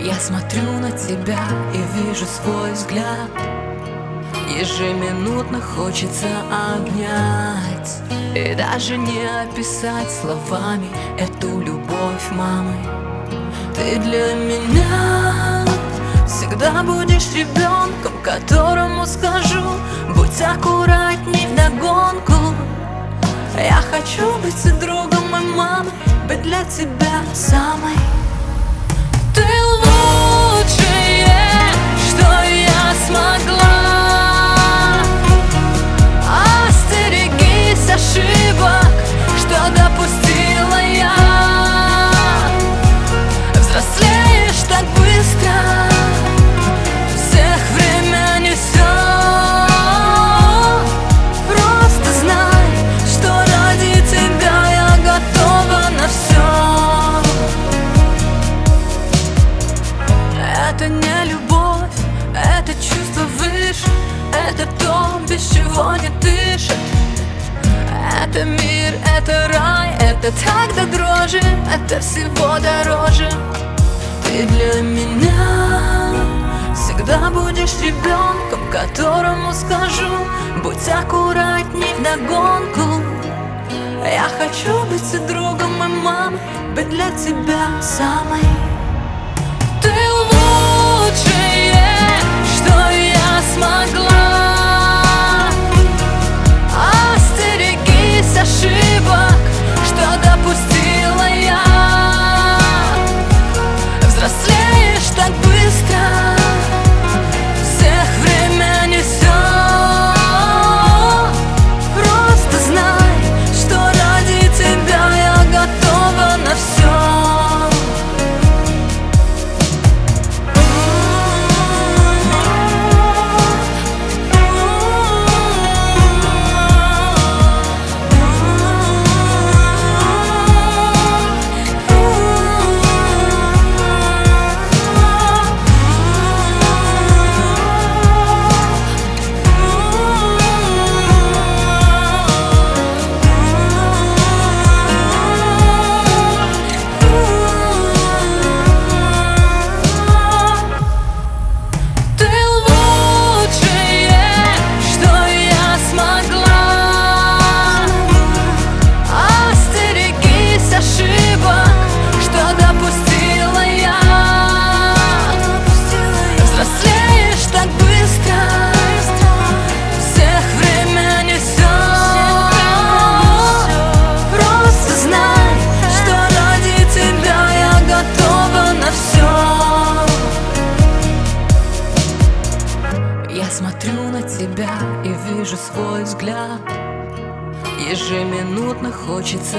Я смотрю на тебя и вижу свой взгляд. Ежеминутно хочется обнять и даже не описать словами эту любовь мамы. Ты для меня всегда будешь ребенком, которому скажу: будь аккуратней вдогонку. Я хочу быть и другом, и мамой, быть для тебя самой. Ты лучшее, что я смогла. Остерегись ошибок, что допустила я. Взрослеешь так быстро, всех время несет. Просто знай, что ради тебя я готова на все. Это не любовь, это чувство выше, это то, без чего не дышит. Это мир, это рай, это так до дрожи, это всего дороже. Ты для меня всегда будешь ребенком, которому скажу: будь аккуратней вдогонку. Я хочу быть и другом, и мамой, быть для тебя самой. Ты лучшее, что я смогла. Остерегись ошибок, что допустила я. Взрослеешь так быстро, всех время несет. Просто знай, что ради тебя я готова на все. Я смотрю на тебя и вижу свой взгляд. Ежеминутно хочется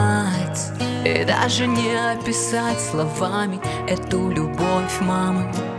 обнять и даже не описать словами эту любовь мамы.